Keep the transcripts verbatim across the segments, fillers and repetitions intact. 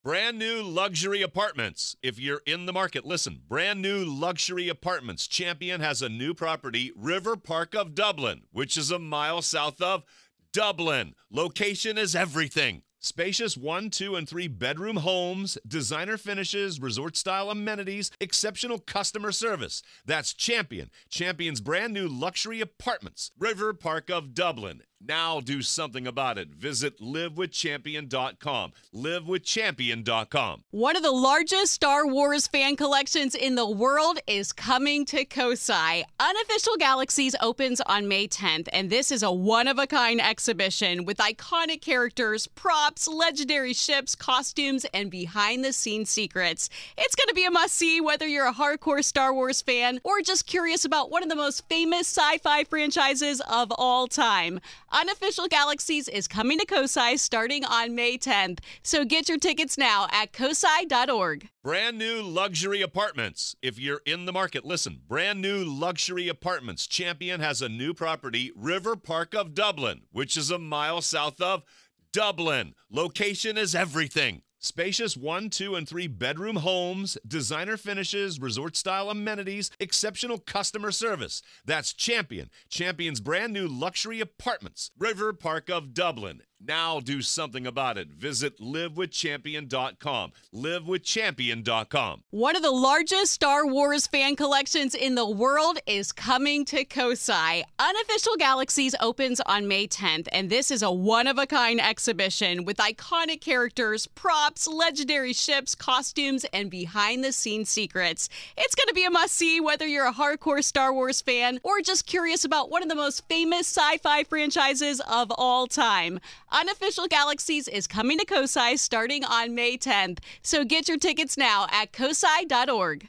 Brand new luxury apartments. If you're in the market, listen. Brand new luxury apartments. Champion has a new property, River Park of Dublin, which is a mile south of Dublin. Location is everything. Spacious one, two, and three bedroom homes, designer finishes, resort-style amenities, exceptional customer service. That's Champion. Champion's brand new luxury apartments. River Park of Dublin. Now do something about it. Visit live with champion dot com. live with champion dot com. One of the largest Star Wars fan collections in the world is coming to Kosai. Unofficial Galaxies opens on May tenth, and this is a one-of-a-kind exhibition with iconic characters, props, legendary ships, costumes, and behind-the-scenes secrets. It's going to be a must-see whether you're a hardcore Star Wars fan or just curious about one of the most famous sci-fi franchises of all time. Unofficial Galaxies is coming to Kosai starting on May tenth, so get your tickets now at kosai dot org. Brand new luxury apartments. If you're in the market, listen. Brand new luxury apartments. Champion has a new property, River Park of Dublin, which is a mile south of Dublin. Location is everything. Spacious one, two, and three bedroom homes, designer finishes, resort-style amenities, exceptional customer service. That's Champion. Champion's brand new luxury apartments. River Park of Dublin. Now do something about it. Visit live with champion dot com. live with champion dot com. One of the largest Star Wars fan collections in the world is coming to Kosai. Unofficial Galaxies opens on May tenth, and this is a one-of-a-kind exhibition with iconic characters, props, legendary ships, costumes, and behind-the-scenes secrets. It's going to be a must-see whether you're a hardcore Star Wars fan or just curious about one of the most famous sci-fi franchises of all time. Unofficial Galaxies is coming to Kosai starting on May tenth, so get your tickets now at kosai dot org.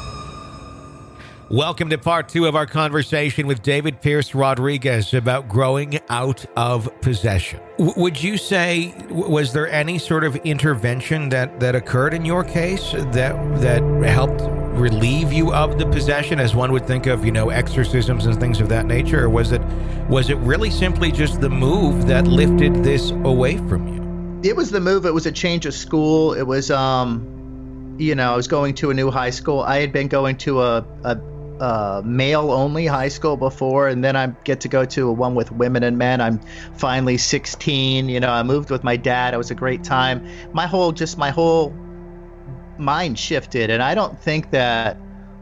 Welcome to part two of our conversation with David Pierce Rodriguez about growing out of possession. W- would you say, w- was there any sort of intervention that, that occurred in your case that that helped relieve you of the possession, as one would think of, you know, exorcisms and things of that nature? Or was it was it really simply just the move that lifted this away from you? It was the move. It was a change of school. It was, um, you know, I was going to a new high school. I had been going to a, a Uh, male-only high school before, and then I get to go to a one with women and men. I'm finally sixteen. You know, I moved with my dad. It was a great time. My whole, just my whole mind shifted, and I don't think that.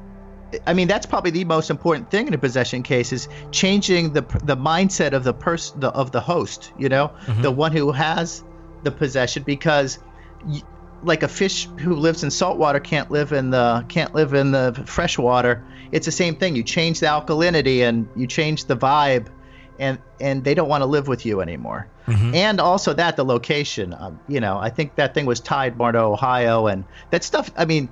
I mean, that's probably the most important thing in a possession case is changing the the mindset of the person, the, of the host. You know, mm-hmm. the one who has the possession, because. Y- like a fish who lives in salt water can't live in the can't live in the fresh water. It's the same thing. You change the alkalinity and you change the vibe, and and they don't want to live with you anymore. Mm-hmm. And also that the location, um, you know, I think that thing was tied more to Ohio, and that stuff. I mean,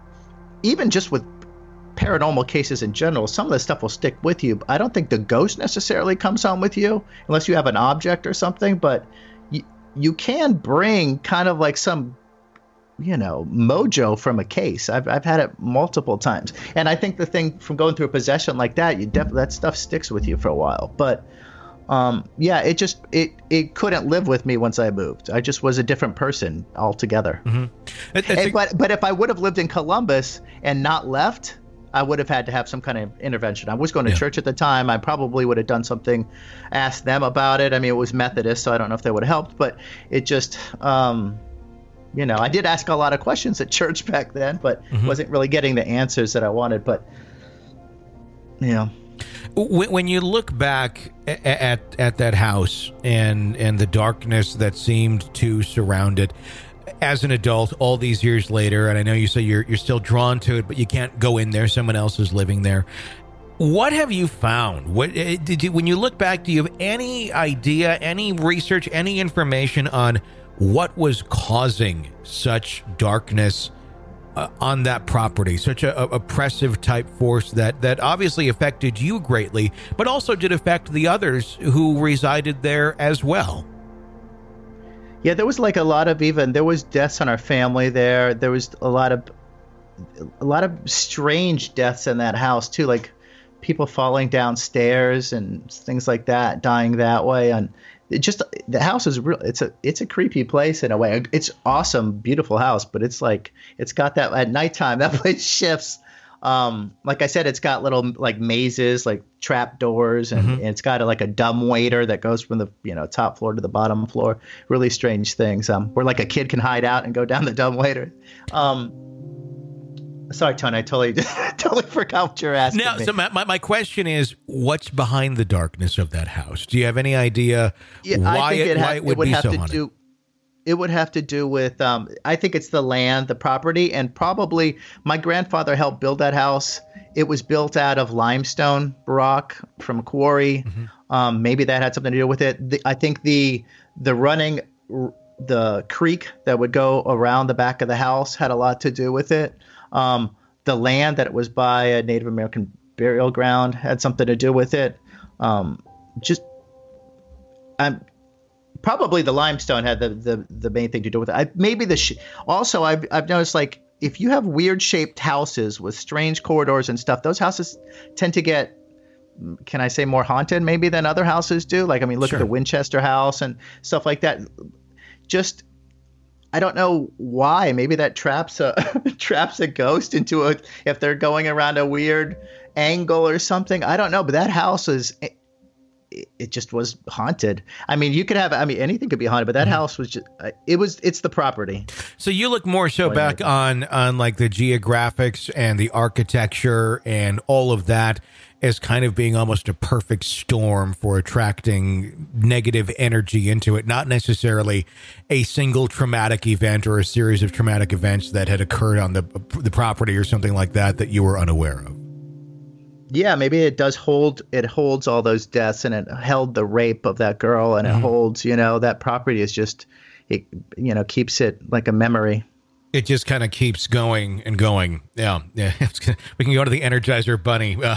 even just with paranormal cases in general, some of the stuff will stick with you. I don't think the ghost necessarily comes home with you unless you have an object or something, but you you can bring kind of like some, you know, mojo from a case. I've I've had it multiple times, and I think the thing from going through a possession like that, you def- that stuff sticks with you for a while. But um, yeah, it just it it couldn't live with me once I moved. I just was a different person altogether. Mm-hmm. It, and, a- but but if I would have lived in Columbus and not left, I would have had to have some kind of intervention. I was going to yeah. church at the time. I probably would have done something, asked them about it. I mean, it was Methodist, so I don't know if they would have helped. But it just. Um, You know, I did ask a lot of questions at church back then, but mm-hmm. wasn't really getting the answers that I wanted. But, you know. When you look back at at that house and, and the darkness that seemed to surround it, as an adult, all these years later, and I know you say you're you're still drawn to it, but you can't go in there. Someone else is living there. What have you found? What did you, when you look back, do you have any idea, any research, any information on what was causing such darkness uh, on that property, such a, a oppressive type force that, that obviously affected you greatly, but also did affect the others who resided there as well? Yeah, there was like a lot of even, there was deaths in our family there. There was a lot of, a lot of strange deaths in that house too, like people falling downstairs and things like that, dying that way. And it just the house is real. It's a it's a creepy place in a way. It's awesome, beautiful house, but it's like it's got that at nighttime that place shifts. Um, like I said, it's got little like mazes, like trap doors, and, mm-hmm. and it's got a, like a dumbwaiter that goes from the you know top floor to the bottom floor. Really strange things. Um, where like a kid can hide out and go down the dumbwaiter. Um, sorry, Tony, I totally totally forgot what you're asking. Now, me. so my, my question is, what's behind the darkness of that house? Do you have any idea yeah, why I think it, it, ha- why it would it would be have so to haunted? do. It would have to do with, um, I think it's the land, the property, and probably my grandfather helped build that house. It was built out of limestone rock from a quarry. Mm-hmm. Um, maybe that had something to do with it. The, I think the the running, the creek that would go around the back of the house had a lot to do with it. Um, the land that it was by a Native American burial ground had something to do with it. Um, just, I'm. Probably the limestone had the, the, the main thing to do with it. I, maybe the sh- also I've I've noticed like if you have weird shaped houses with strange corridors and stuff, those houses tend to get, can I say, more haunted maybe than other houses do. Like I mean, look sure. at the Winchester house and stuff like that. Just I don't know why. Maybe that traps a traps a ghost into a if they're going around a weird angle or something. I don't know, but that house is. It just was haunted. I mean, you could have, I mean, anything could be haunted, but that mm-hmm. house was just, it was, it's the property. So you look more so Going back on, on like the geographics and the architecture and all of that as kind of being almost a perfect storm for attracting negative energy into it, not necessarily a single traumatic event or a series of traumatic events that had occurred on the the property or something like that that you were unaware of. Yeah, maybe it does hold, it holds all those deaths and it held the rape of that girl and mm-hmm. it holds, you know, that property is just, it, you know, keeps it like a memory. It just kind of keeps going and going. Yeah. Yeah. We can go to the Energizer Bunny uh,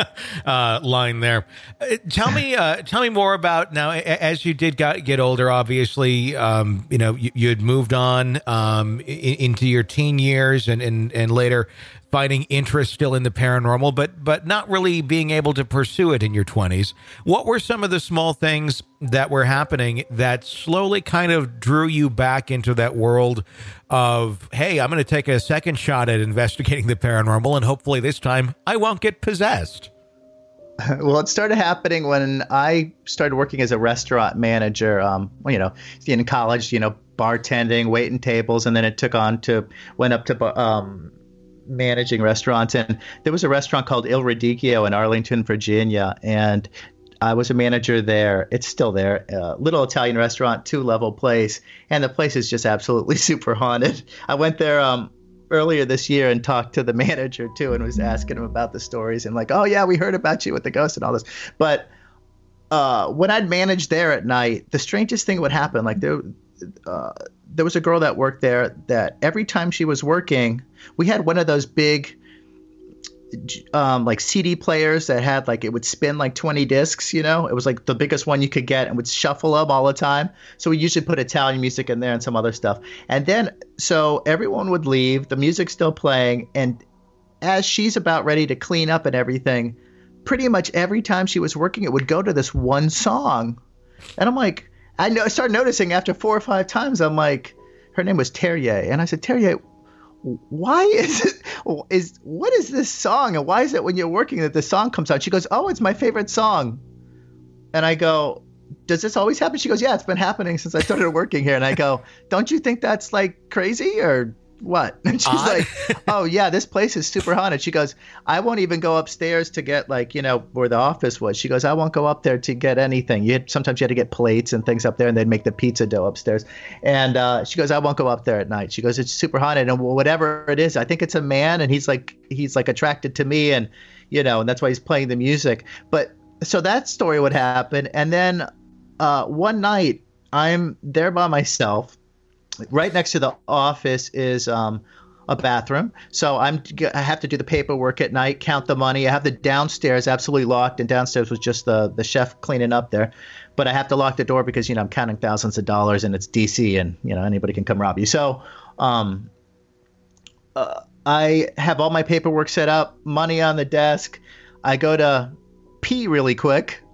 uh, line there. Uh, tell me, uh, tell me more about now, as you did got, get older, obviously, um, you know, you, you had moved on um, in, into your teen years and, and, and later finding interest still in the paranormal, but but not really being able to pursue it in your twenties. What were some of the small things that were happening that slowly kind of drew you back into that world of, hey, I'm going to take a second shot at investigating the paranormal, and hopefully this time I won't get possessed? Well, it started happening when I started working as a restaurant manager. Um, well, you know, in college, you know, bartending, waiting tables, and then it took on to went up to um, managing restaurants. And there was a restaurant called Il Radicchio in Arlington, Virginia, and I was a manager there. It's still there. Uh, little Italian restaurant, two level place, and the place is just absolutely super haunted. I went there um, earlier this year and talked to the manager too, and was asking him about the stories and like, oh yeah, we heard about you with the ghost and all this. But uh, when I'd manage there at night, the strangest thing would happen. Like there, uh, there was a girl that worked there that every time she was working, we had one of those big um, like C D players that had like, it would spin like twenty discs, you know, it was like the biggest one you could get and would shuffle them all the time. So we usually put Italian music in there and some other stuff. And then, so everyone would leave, the music's still playing. And as she's about ready to clean up and everything, pretty much every time she was working, it would go to this one song. And I'm like, I know, I started noticing after four or five times, I'm like, her name was Terrier. And I said, Terrier, why is it, is, what is this song? And why is it when you're working that the song comes out? She goes, oh, it's my favorite song. And I go, does this always happen? She goes, yeah, it's been happening since I started working here. And I go, don't you think that's like crazy or what? And she's uh, like, oh yeah, this place is super haunted. She goes, I won't even go upstairs to get like, you know, where the office was. She goes, I won't go up there to get anything. You had, sometimes you had to get plates and things up there, and they'd make the pizza dough upstairs. And uh, she goes, I won't go up there at night. She goes, it's super haunted. And whatever it is, I think it's a man, and he's like, he's like attracted to me, and you know, and that's why he's playing the music. But so that story would happen. And then uh, one night I'm there by myself. Right next to the office is um, a bathroom. So I'm I have to do the paperwork at night, count the money. I have the downstairs absolutely locked, and downstairs was just the the chef cleaning up there. But I have to lock the door because, you know, I'm counting thousands of dollars, and it's D C, and, you know, anybody can come rob you. So um, uh, I have all my paperwork set up, money on the desk. I go to pee really quick.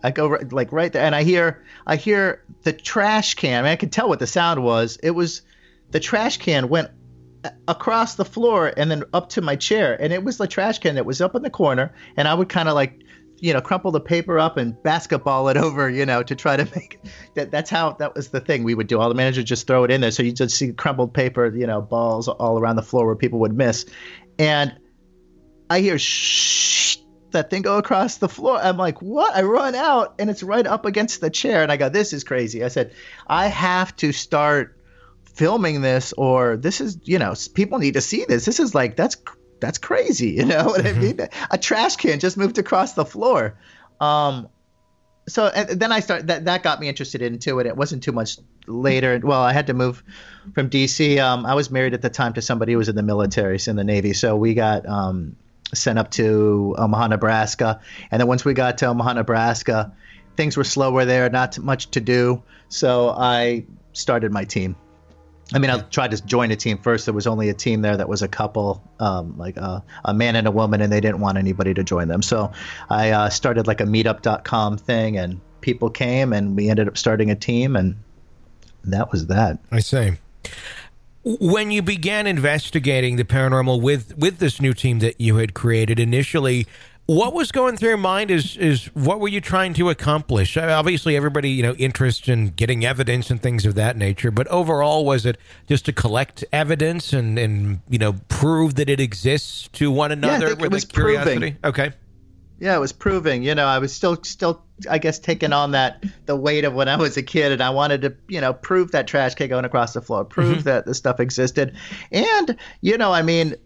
I go right, like right there, and I hear I hear the trash can. I mean, I could tell what the sound was. It was the trash can went across the floor and then up to my chair, and it was the trash can that was up in the corner, and I would kind of like, you know, crumple the paper up and basketball it over, you know, to try to make that. That's how that was the thing we would do. All the managers just throw it in there, so you just see crumpled paper, you know, balls all around the floor where people would miss, and I hear shh, that thing go across the floor. I'm like, what? I run out, and it's right up against the chair, and I go, this is crazy. I said, I have to start filming this, or this is, you know, people need to see this. This is like, that's that's crazy, you know what mm-hmm. I mean? A trash can just moved across the floor. Um, so and then I started, that, that got me interested into it. It wasn't too much later. Well, I had to move from D C. Um, I was married at the time to somebody who was in the military, in the Navy. So we got um, sent up to Omaha, Nebraska. And then once we got to Omaha, Nebraska, things were slower there, not much to do. So I started my team. I mean, I tried to join a team first. There was only a team there that was a couple, um, like a, a man and a woman, and they didn't want anybody to join them. So I uh, started like a meetup dot com thing, and people came, and we ended up starting a team, and that was that. I see. When you began investigating the paranormal with, with this new team that you had created initially, what was going through your mind is, is what were you trying to accomplish? Obviously, everybody, you know, interested in getting evidence and things of that nature, but overall, was it just to collect evidence and, and you know, prove that it exists to one another? Yeah, I think with it was curiosity? proving. Okay. Yeah, it was proving. You know, I was still, still, I guess, taking on that, the weight of when I was a kid, and I wanted to, you know, prove that trash can going across the floor, prove mm-hmm. that the stuff existed. And, you know, I mean,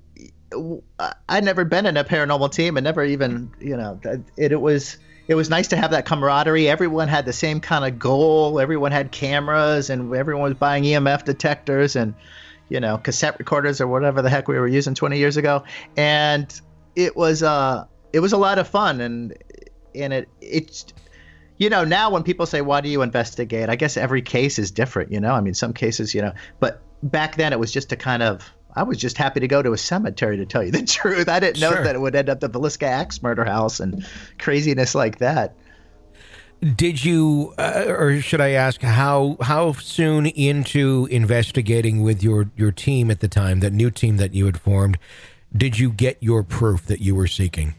I'd never been in a paranormal team, and never even, you know, it, it was it was nice to have that camaraderie. Everyone had the same kind of goal. Everyone had cameras, and everyone was buying E M F detectors and, you know, cassette recorders or whatever the heck we were using twenty years ago. And it was uh it was a lot of fun, and and it it's you know, now when people say, why do you investigate? I guess every case is different, you know. I mean, some cases, you know, but back then it was just to kind of, I was just happy to go to a cemetery, to tell you the truth. I didn't know sure. that it would end up the Villisca Axe murder house and craziness like that. Did you, uh, or should I ask, how how soon into investigating with your, your team at the time, that new team that you had formed, did you get your proof that you were seeking?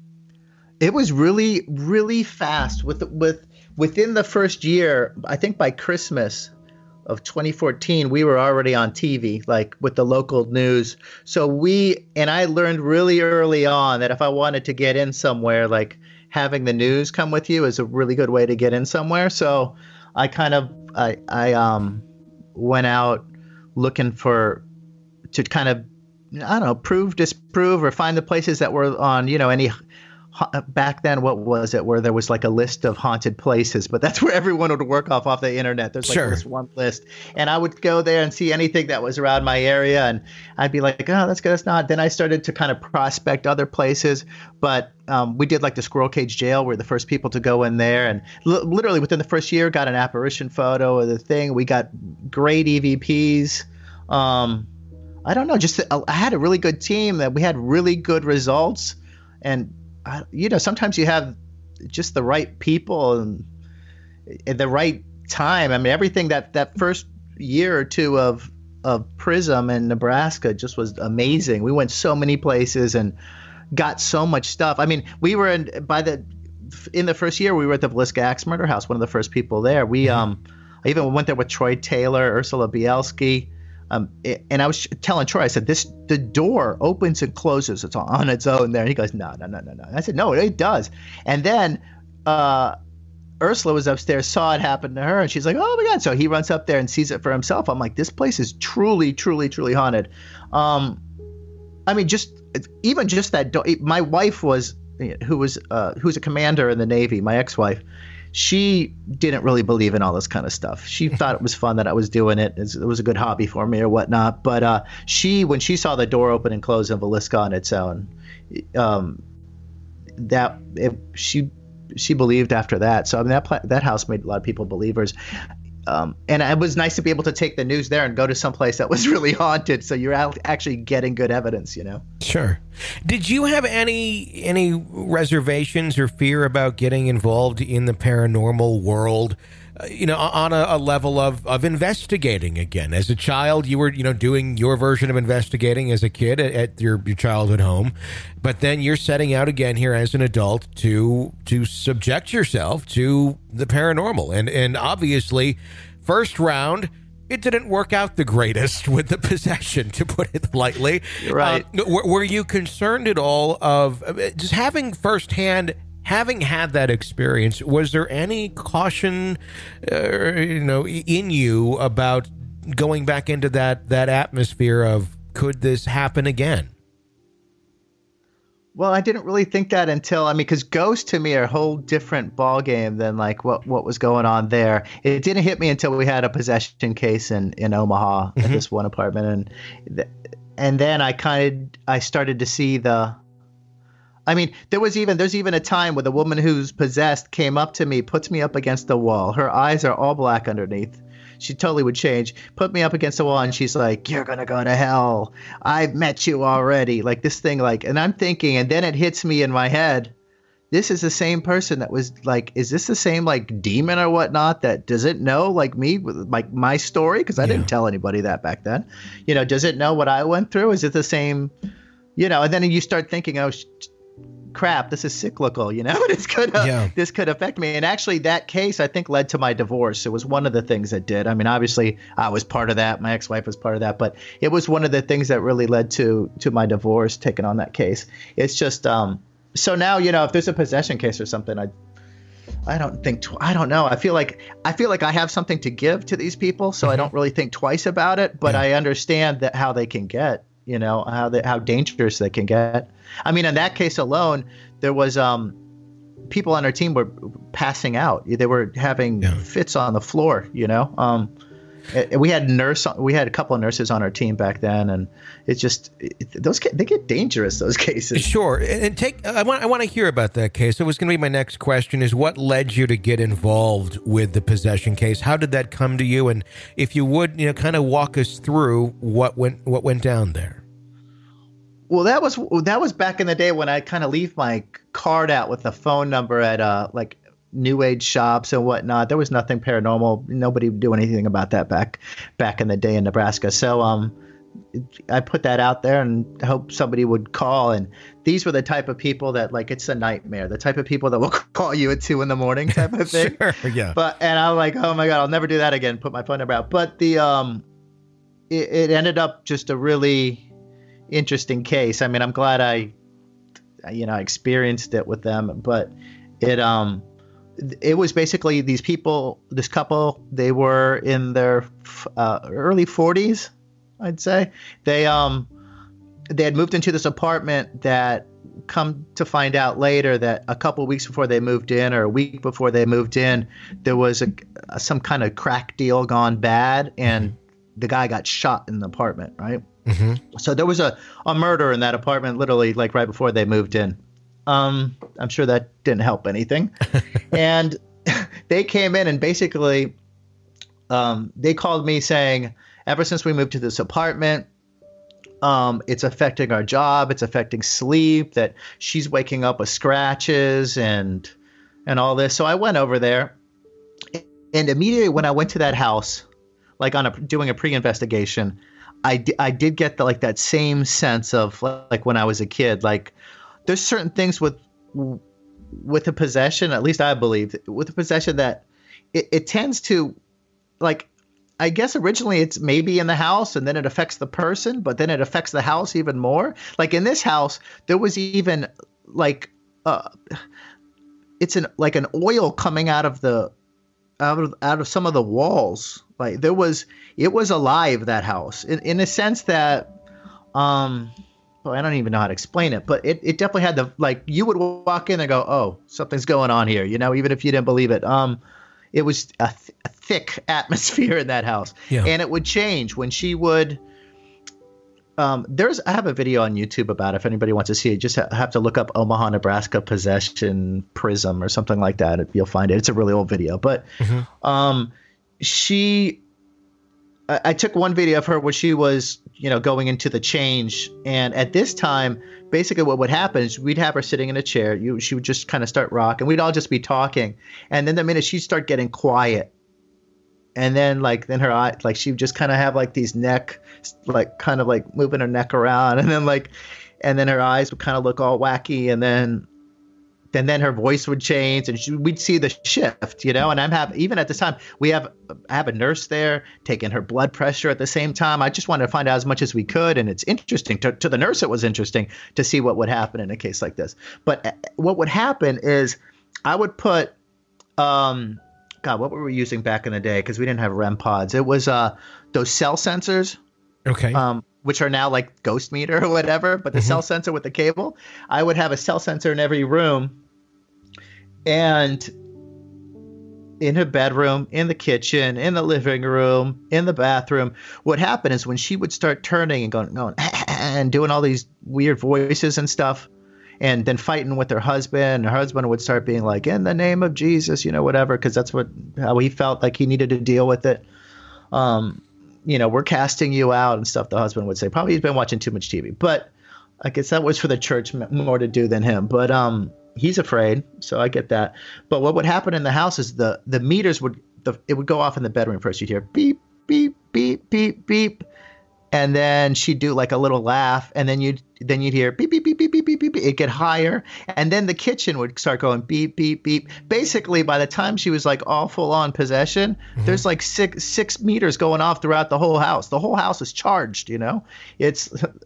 It was really, really fast. With with within the first year, I think by Christmas of twenty fourteen, we were already on T V, like with the local news. So we, and I learned really early on that if I wanted to get in somewhere, like having the news come with you is a really good way to get in somewhere. So I kind of, I, I um, went out looking for, to kind of, I don't know, prove, disprove, or find the places that were on, you know, any, back then, what was it, where there was like a list of haunted places, but that's where everyone would work off off the internet. There's like sure. this one list, and I would go there and see anything that was around my area, and I'd be like, oh, that's good, that's not. Then I started to kind of prospect other places, but um, we did like the Squirrel Cage Jail. We're the first people to go in there, and l- literally within the first year, got an apparition photo of the thing. We got great E V Ps. Um, I don't know, just I had a really good team that we had really good results, and I, you know, sometimes you have just the right people and at the right time. I mean, everything that, that first year or two of of Prism in Nebraska just was amazing. We went so many places and got so much stuff. I mean, we were in by the in the first year we were at the Villisca Axe murder house. One of the first people there. We um, I even went there with Troy Taylor, Ursula Bielski. Um, and I was telling Troy, I said, this, the door opens and closes. It's on its own there. And he goes, no, no, no, no, no. I said, no, it does. And then uh, Ursula was upstairs, saw it happen to her, and she's like, oh my God. So he runs up there and sees it for himself. I'm like, this place is truly, truly, truly haunted. Um, I mean, just even just that door. My wife was, who was, uh, who's a commander in the Navy, my ex-wife. She didn't really believe in all this kind of stuff. She thought it was fun that I was doing it. It was a good hobby for me or whatnot. But uh, she, when she saw the door open and close in Villisca on its own, um, that it, she she believed after that. So I mean, that that house made a lot of people believers. um, and it was nice to be able to take the news there and go to someplace that was really haunted. So you're out actually getting good evidence, you know? Sure. Did you have any any reservations or fear about getting involved in the paranormal world? Uh, you know, on a, a level of, of investigating again. As a child, you were, you know, doing your version of investigating as a kid at, at your, your childhood home. But then you're setting out again here as an adult to to subject yourself to the paranormal. And, and obviously, first round, it didn't work out the greatest with the possession, to put it lightly. Right. Uh, were, were you concerned at all of uh, just having firsthand... Having had that experience, was there any caution, uh, you know, in you about going back into that, that atmosphere of, could this happen again? Well, I didn't really think that until, I mean, because ghosts to me are a whole different ballgame than like what, what was going on there. It didn't hit me until we had a possession case in, in Omaha mm-hmm. at this one apartment. And, and then I kind of, I started to see the, I mean, there was even there's even a time where the woman who's possessed came up to me, puts me up against the wall. Her eyes are all black underneath. She totally would change. Put me up against the wall, and she's like, "You're gonna go to hell. I've met you already." Like this thing, like, and I'm thinking, and then it hits me in my head. This is the same person that was like, is this the same like demon or whatnot that does it know like me, like my story? Because I yeah. didn't tell anybody that back then. You know, does it know what I went through? Is it the same? You know, and then you start thinking, oh. Sh- crap, this is cyclical, you know, this could uh, yeah. this could affect me. And actually that case, I think, led to my divorce. It was one of the things that did. I mean, obviously I was part of that. My ex-wife was part of that, but it was one of the things that really led to to my divorce, taking on that case. It's just um so now, you know, if there's a possession case or something, I I don't think tw- I don't know. I feel like I feel like I have something to give to these people, so mm-hmm. I don't really think twice about it, but yeah. I understand that how they can get, you know, how they, how dangerous they can get. I mean, in that case alone, there was um, people on our team were passing out. They were having yeah. fits on the floor, you know. Um, we had nurse, we had a couple of nurses on our team back then, and it's just it, those they get dangerous. Those cases, sure. And take I want I want to hear about that case. It was going to be my next question: is what led you to get involved with the possession case? How did that come to you? And if you would, you know, kind of walk us through what went what went down there. Well, that was that was back in the day when I kind of leave my card out with the phone number at uh, like new age shops and whatnot. There was nothing paranormal. Nobody would do anything about that back back in the day in Nebraska. So um, I put that out there and hope somebody would call. And these were the type of people that like it's a nightmare. The type of people that will call you at two in the morning type of thing. Sure, yeah. But and I'm like, oh my god, I'll never do that again. Put my phone number out. But the um, it, it ended up just a really interesting case. I mean, I'm glad I, you know, experienced it with them, but it, um, it was basically these people, this couple, they were in their uh, early forties, I'd say. They, um, they had moved into this apartment that come to find out later that a couple weeks before they moved in or a week before they moved in, there was a, some kind of crack deal gone bad and the guy got shot in the apartment, right? Mm-hmm. So there was a, a murder in that apartment literally like right before they moved in. Um, I'm sure that didn't help anything. And they came in and basically um, they called me saying, ever since we moved to this apartment, um, it's affecting our job. It's affecting sleep, that she's waking up with scratches and and all this. So I went over there, and immediately when I went to that house, like on a, doing a pre-investigation, I, d- I did get the, like that same sense of like when I was a kid, like there's certain things with with a possession, at least I believe with a possession that it, it tends to like, I guess originally it's maybe in the house and then it affects the person, but then it affects the house even more. Like in this house, there was even like uh, it's an like an oil coming out of the out of out of some of the walls. Like there was, it was alive, that house, in, in a sense that, um, well, I don't even know how to explain it, but it, it definitely had the, like you would walk in and go, oh, something's going on here, you know, even if you didn't believe it. Um, it was a, th- a thick atmosphere in that house, yeah. And it would change when she would. Um, there's, I have a video on YouTube about it. If anybody wants to see it, just ha- have to look up Omaha, Nebraska possession prism or something like that. You'll find it. It's a really old video, but, mm-hmm. um. she, I, I took one video of her where she was, you know, going into the change. And at this time, basically what would happen is we'd have her sitting in a chair. You, she would just kind of start rocking. We'd all just be talking. And then the minute she'd start getting quiet, and then like, then her eye, like she would just kind of have like these neck, like kind of like moving her neck around. And then like, and then her eyes would kind of look all wacky. And then, then, then her voice would change, and she, we'd see the shift, you know. And I'm having, even at this time, we have I have a nurse there taking her blood pressure at the same time. I just wanted to find out as much as we could, and it's interesting to, to the nurse. It was interesting to see what would happen in a case like this. But what would happen is I would put, um, God, what were we using back in the day? Because we didn't have R E M pods. It was uh those cell sensors. Okay. Um, which are now like Ghost Meter or whatever, but the mm-hmm. cell sensor with the cable, I would have a cell sensor in every room. And in her bedroom, in the kitchen, in the living room, in the bathroom, what happened is when she would start turning and going, going and doing all these weird voices and stuff, and then fighting with her husband, her husband would start being like, in the name of Jesus, you know, whatever, because that's what how he felt like he needed to deal with it. Um, you know, we're casting you out and stuff, the husband would say. Probably he's been watching too much T V. But I guess that was for the church more to do than him. But um, he's afraid, so I get that. But what would happen in the house is the the meters would the, it would go off in the bedroom first. You'd hear beep, beep, beep, beep, beep. And then she'd do like a little laugh, and then you'd then you'd hear beep, beep, beep, beep, beep, beep, beep. It'd get higher, and then the kitchen would start going beep, beep, beep. Basically, by the time she was like all full on possession, mm-hmm. there's like six six meters going off throughout the whole house. The whole house is charged. You know, it's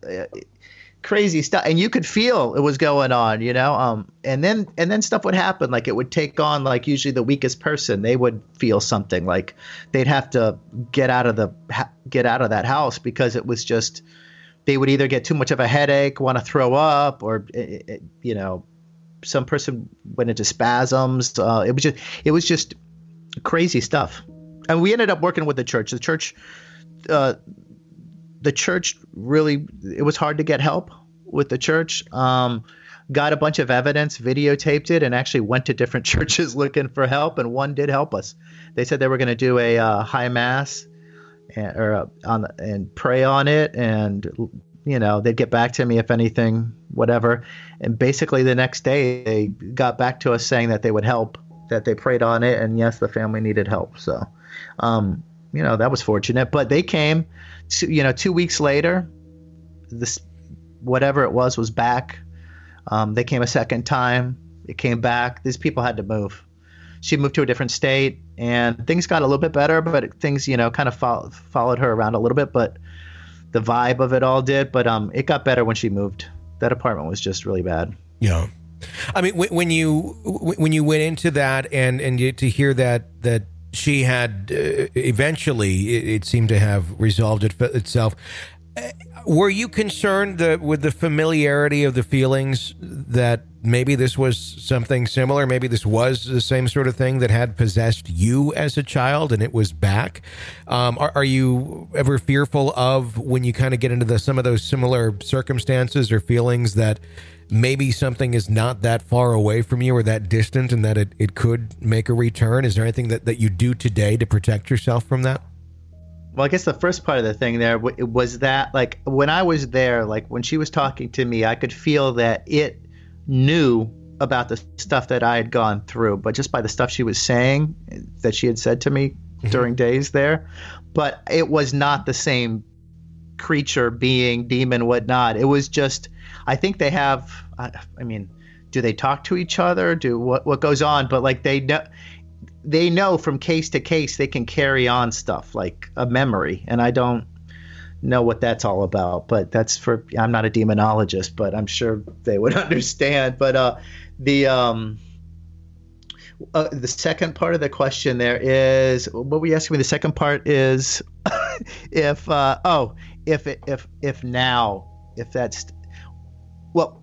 crazy stuff, and you could feel it was going on. You know, um, and then and then stuff would happen. Like it would take on like usually the weakest person. They would feel something like they'd have to get out of the get out of that house because it was just. They would either get too much of a headache, want to throw up, or, you know, some person went into spasms. Uh, it was just, it was just crazy stuff. And we ended up working with the church. The church, uh, the church really, it was hard to get help with the church. Um, got a bunch of evidence, videotaped it, and actually went to different churches looking for help. And one did help us. They said they were going to do a uh, high mass. And, or uh, on the, and pray on it, and you know they'd get back to me if anything, whatever. And basically the next day they got back to us saying that they would help, that they prayed on it, and yes, the family needed help. So, um, you know that was fortunate. But they came, to, you know, two weeks later, this whatever it was was back. Um, they came a second time. It came back. These people had to move. She moved to a different state, and things got a little bit better, but things, you know, kind of follow, followed her around a little bit, but the vibe of it all did. But um, it got better when she moved. That apartment was just really bad. Yeah. I mean, when you when you went into that and, and you, to hear that that she had uh, eventually, it, it seemed to have resolved it, itself. Were you concerned that with the familiarity of the feelings that maybe this was something similar? Maybe this was the same sort of thing that had possessed you as a child and it was back. Um, are, are you ever fearful of when you kind of get into the, some of those similar circumstances or feelings that maybe something is not that far away from you or that distant and that it, it could make a return? Is there anything that, that you do today to protect yourself from that? Well, I guess the first part of the thing there w- was that, like, when I was there, like, when she was talking to me, I could feel that it knew about the stuff that I had gone through, but just by the stuff she was saying that she had said to me mm-hmm. during days there. But it was not the same creature, being, demon, whatnot. It was just, I think they have, I, I mean, do they talk to each other? Do what what goes on? But, like, they know. They know from case to case they can carry on stuff like a memory, and I don't know what that's all about. But that's for I'm not a demonologist, but I'm sure they would understand. But uh, the um, uh, the second part of the question there is what were you asking me? The second part is if uh, oh if it, if if now if that's well.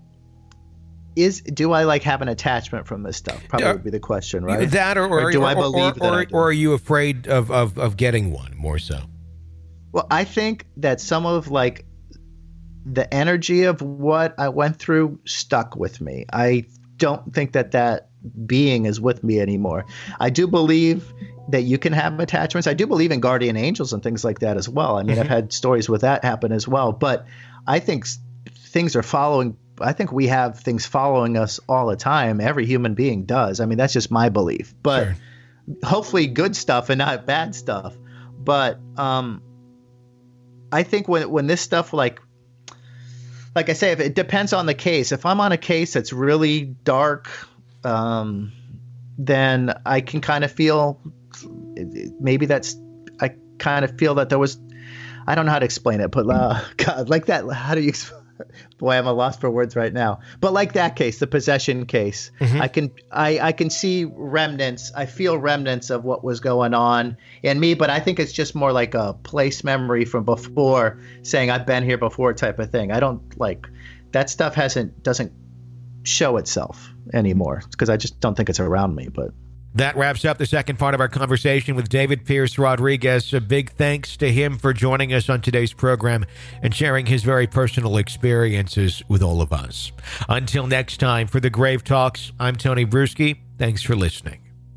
Is do I like have an attachment from this stuff? Probably uh, would be the question, right? That or, or, or do or, I believe or, that or, I do? or are you afraid of, of, of getting one more so? Well, I think that some of like the energy of what I went through stuck with me. I don't think that that being is with me anymore. I do believe that you can have attachments. I do believe in guardian angels and things like that as well. I mean, mm-hmm. I've had stories with that happen as well. But I think things are following. I think we have things following us all the time. Every human being does. I mean, that's just my belief. But sure. hopefully good stuff and not bad stuff. But um, I think when when this stuff like like I say, if it depends on the case. If I'm on a case that's really dark, um, then I can kind of feel. Maybe that's I kind of feel that there was I don't know how to explain it, but uh, God, like that. How do you? Boy, I'm a loss for words right now. But like that case, the possession case, mm-hmm. I can I, I can see remnants. I feel remnants of what was going on in me. But I think it's just more like a place memory from before, saying I've been here before type of thing. I don't like that stuff. Hasn't doesn't show itself anymore because I just don't think it's around me. But. That wraps up the second part of our conversation with David Pierce Rodriguez. A big thanks to him for joining us on today's program and sharing his very personal experiences with all of us. Until next time, for the Grave Talks, I'm Tony Bruschi. Thanks for listening.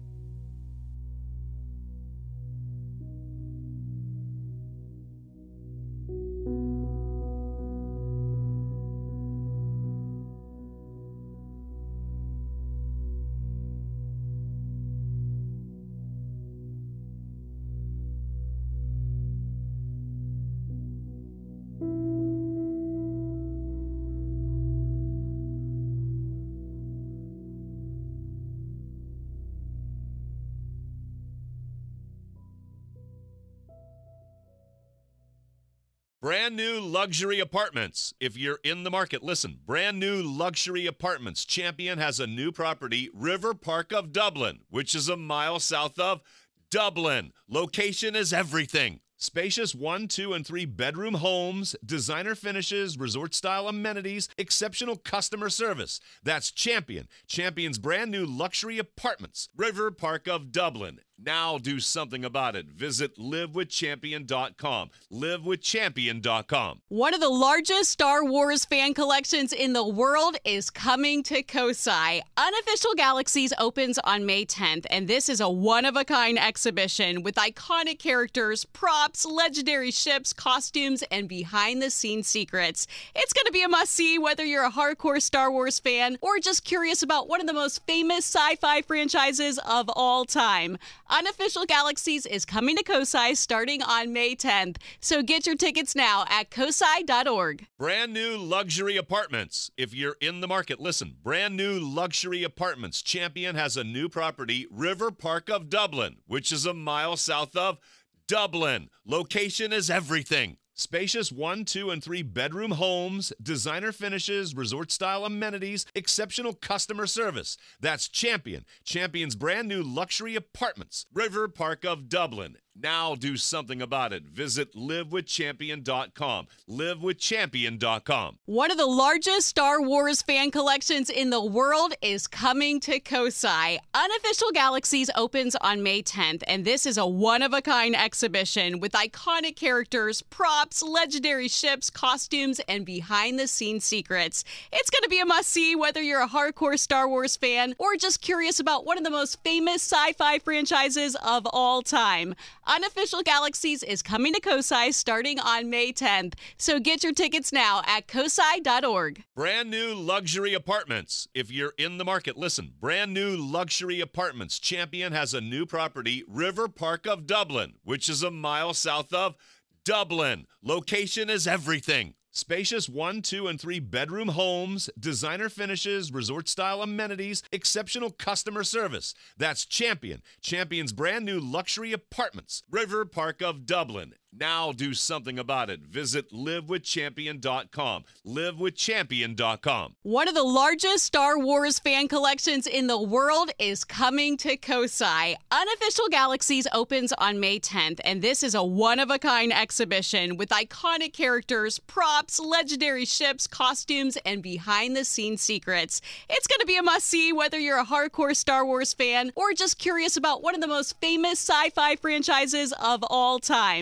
Brand new luxury apartments. If you're in the market, listen. Brand new luxury apartments. Champion has a new property, River Park of Dublin, which is a mile south of Dublin. Location is everything. Spacious one, two, and three bedroom homes, designer finishes, resort-style amenities, exceptional customer service. That's Champion. Champion's brand new luxury apartments, River Park of Dublin. Now do something about it. Visit live with champion dot com. live with champion dot com. One of the largest Star Wars fan collections in the world is coming to Kosai. Unofficial Galaxies opens on May tenth, and this is a one-of-a-kind exhibition with iconic characters, props, legendary ships, costumes, and behind-the-scenes secrets. It's going to be a must-see whether you're a hardcore Star Wars fan or just curious about one of the most famous sci-fi franchises of all time. Unofficial Galaxies is coming to Kosai starting on May tenth, so get your tickets now at kosai dot org. Brand new luxury apartments. If you're in the market, listen. Brand new luxury apartments. Champion has a new property, River Park of Dublin, which is a mile south of Dublin. Location is everything. Spacious one, two, and three bedroom homes, designer finishes, resort-style amenities, exceptional customer service. That's Champion. Champion's brand new luxury apartments, River Park of Dublin. Now do something about it. Visit live with champion dot com. live with champion dot com. One of the largest Star Wars fan collections in the world is coming to Kosai. Unofficial Galaxies opens on May tenth, and this is a one-of-a-kind exhibition with iconic characters, props, legendary ships, costumes, and behind-the-scenes secrets. It's going to be a must-see whether you're a hardcore Star Wars fan or just curious about one of the most famous sci-fi franchises of all time. Unofficial Galaxies is coming to Kosai starting on May tenth, so get your tickets now at kosai dot org. Brand new luxury apartments. If you're in the market, listen. Brand new luxury apartments. Champion has a new property, River Park of Dublin, which is a mile south of Dublin. Location is everything. Spacious one, two, and three bedroom homes, designer finishes, resort-style amenities, exceptional customer service. That's Champion. Champion's brand new luxury apartments, River Park of Dublin. Now do something about it. Visit live with champion dot com. live with champion dot com. One of the largest Star Wars fan collections in the world is coming to Kosai. Unofficial Galaxies opens on May tenth, and this is a one-of-a-kind exhibition with iconic characters, props, legendary ships, costumes, and behind-the-scenes secrets. It's going to be a must-see whether you're a hardcore Star Wars fan or just curious about one of the most famous sci-fi franchises of all time.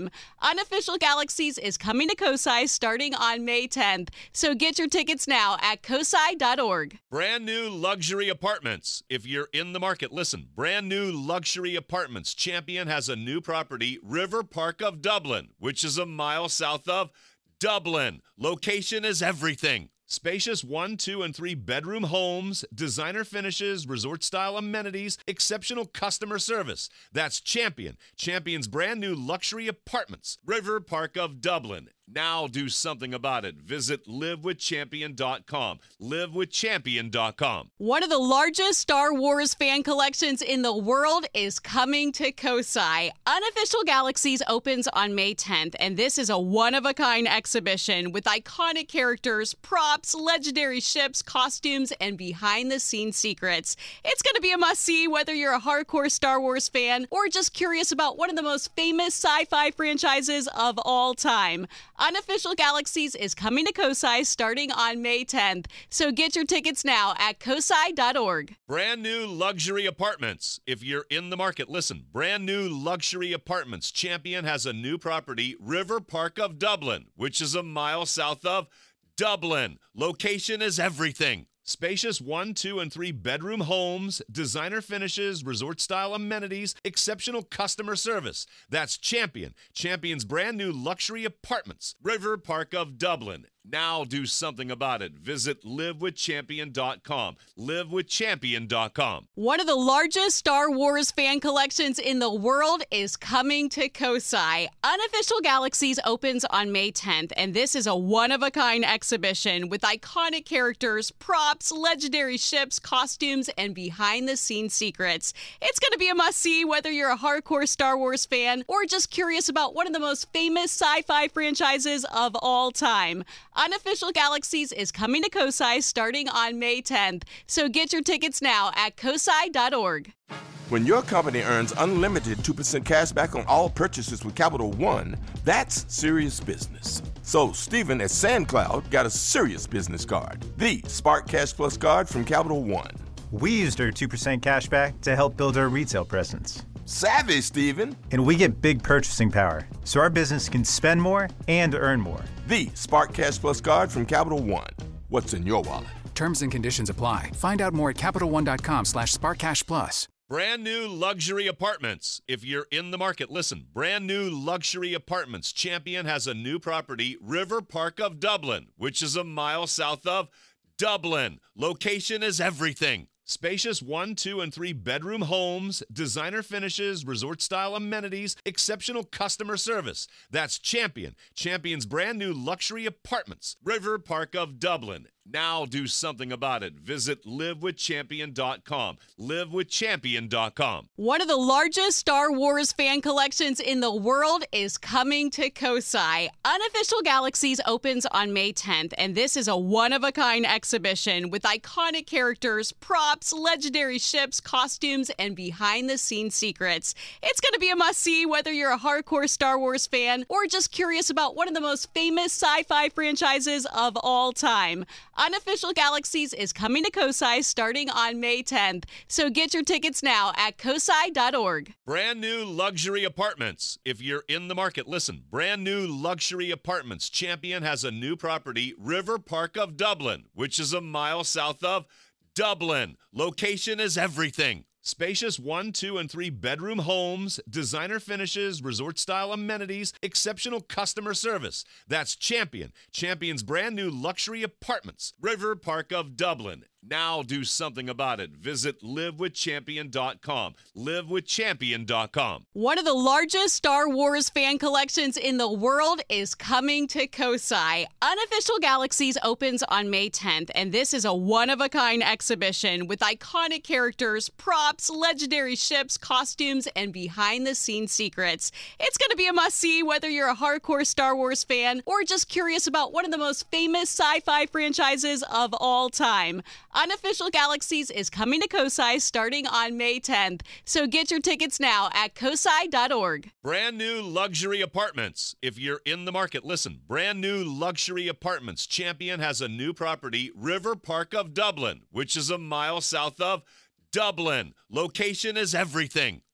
Unofficial Galaxies is coming to COSI starting on May tenth, so get your tickets now at cosi dot org. Brand new luxury apartments. If you're in the market, listen. Brand new luxury apartments. Champion has a new property, River Park of Dublin, which is a mile south of Dublin. Location is everything. Spacious one, two, and three bedroom homes, designer finishes, resort-style amenities, exceptional customer service. That's Champion. Champion's brand new luxury apartments, River Park of Dublin. Now do something about it. Visit live with champion dot com. live with champion dot com. One of the largest Star Wars fan collections in the world is coming to COSI. Unofficial Galaxies opens on May tenth, and this is a one-of-a-kind exhibition with iconic characters, props, legendary ships, costumes, and behind-the-scenes secrets. It's going to be a must-see whether you're a hardcore Star Wars fan or just curious about one of the most famous sci-fi franchises of all time. Unofficial Galaxies is coming to COSI starting on May tenth, so get your tickets now at cosi dot org. Brand new luxury apartments. If you're in the market, listen. Brand new luxury apartments. Champion has a new property, River Park of Dublin, which is a mile south of Dublin. Location is everything. Spacious one, two, and three bedroom homes, designer finishes, resort-style amenities, exceptional customer service. That's Champion. Champion's brand new luxury apartments, River Park of Dublin. Now do something about it. Visit live with champion dot com. live with champion dot com. One of the largest Star Wars fan collections in the world is coming to COSI. Unofficial Galaxies opens on May tenth, and this is a one-of-a-kind exhibition with iconic characters, props, legendary ships, costumes, and behind-the-scenes secrets. It's going to be a must-see whether you're a hardcore Star Wars fan or just curious about one of the most famous sci-fi franchises of all time. Unofficial Galaxies is coming to COSI starting on May tenth, so get your tickets now at cosi dot org. When your company earns unlimited two percent cash back on all purchases with Capital One, that's serious business. So Stephen at SandCloud got a serious business card, the Spark Cash Plus card from Capital One. We used our two percent cash back to help build our retail presence. Savvy, Stephen. And we get big purchasing power, so our business can spend more and earn more. The Spark Cash Plus card from Capital One. What's in your wallet? Terms and conditions apply. Find out more at capital one dot com slash spark cash plus. Brand new luxury apartments. If you're in the market, listen. Brand new luxury apartments. Champion has a new property, River Park of Dublin, which is a mile south of Dublin. Location is everything. Spacious one, two, and three bedroom homes, designer finishes, resort-style amenities, exceptional customer service. That's Champion. Champion's brand new luxury apartments, River Park of Dublin. Now do something about it. Visit live with champion dot com. live with champion dot com. One of the largest Star Wars fan collections in the world is coming to COSI. Unofficial Galaxies opens on May tenth, and this is a one-of-a-kind exhibition with iconic characters, props, legendary ships, costumes, and behind-the-scenes secrets. It's going to be a must-see whether you're a hardcore Star Wars fan or just curious about one of the most famous sci-fi franchises of all time. Unofficial Galaxies is coming to COSI starting on May tenth, so get your tickets now at cosi dot org. Brand new luxury apartments. If you're in the market, listen. Brand new luxury apartments. Champion has a new property, River Park of Dublin, which is a mile south of Dublin. Location is everything. Spacious one, two, and three bedroom homes, designer finishes, resort-style amenities, exceptional customer service. That's Champion. Champion's brand new luxury apartments, River Park of Dublin. Now do something about it. Visit live with champion dot com. live with champion dot com. One of the largest Star Wars fan collections in the world is coming to COSI. Unofficial Galaxies opens on May tenth, and this is a one-of-a-kind exhibition with iconic characters, props, legendary ships, costumes, and behind-the-scenes secrets. It's going to be a must-see whether you're a hardcore Star Wars fan or just curious about one of the most famous sci-fi franchises of all time. Unofficial Galaxies is coming to COSI starting on May tenth, so get your tickets now at cosi dot org. Brand new luxury apartments. If you're in the market, listen. Brand new luxury apartments. Champion has a new property, River Park of Dublin, which is a mile south of Dublin. Location is everything.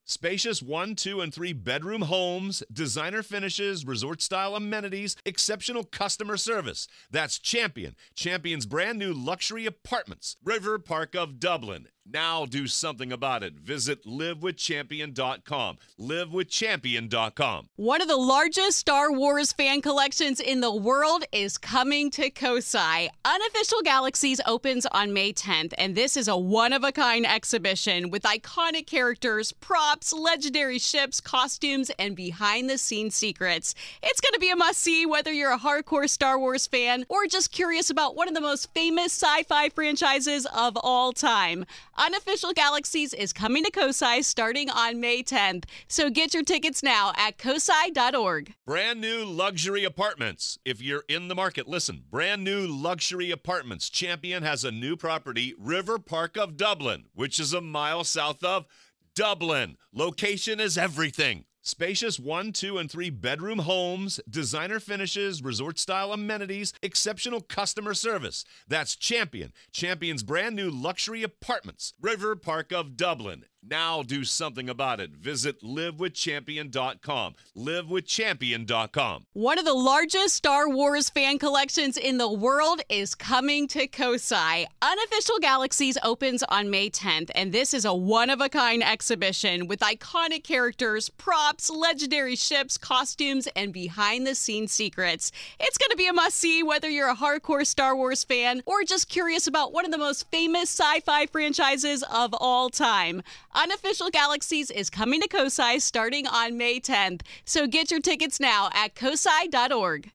Spacious one, two, and three bedroom homes, designer finishes, resort-style amenities, exceptional customer service. That's Champion. Champion's brand new luxury apartments. River Park of Dublin. Now do something about it. Visit live with champion dot com. live with champion dot com. One of the largest Star Wars fan collections in the world is coming to Kosai. Unofficial Galaxies opens on May tenth, and this is a one-of-a-kind exhibition with iconic characters, props, legendary ships, costumes, and behind-the-scenes secrets. It's going to be a must-see whether you're a hardcore Star Wars fan or just curious about one of the most famous sci-fi franchises of all time. Unofficial Galaxies is coming to Kosai starting on May tenth, so get your tickets now at kosai dot org. Brand new luxury apartments. If you're in the market, listen. Brand new luxury apartments. Champion has a new property, River Park of Dublin, which is a mile south of Dublin. Location is everything. Spacious one, two, and three bedroom homes, designer finishes, resort-style amenities, exceptional customer service. That's Champion. Champion's brand new luxury apartments. River Park of Dublin. Now do something about it. Visit live with champion dot com. live with champion dot com. One of the largest Star Wars fan collections in the world is coming to Kosai. Unofficial Galaxies opens on May tenth, and this is a one-of-a-kind exhibition with iconic characters, props, legendary ships, costumes, and behind-the-scenes secrets. It's going to be a must-see whether you're a hardcore Star Wars fan or just curious about one of the most famous sci-fi franchises of all time. Unofficial Galaxies is coming to Kosai starting on May tenth, so get your tickets now at kosai dot org.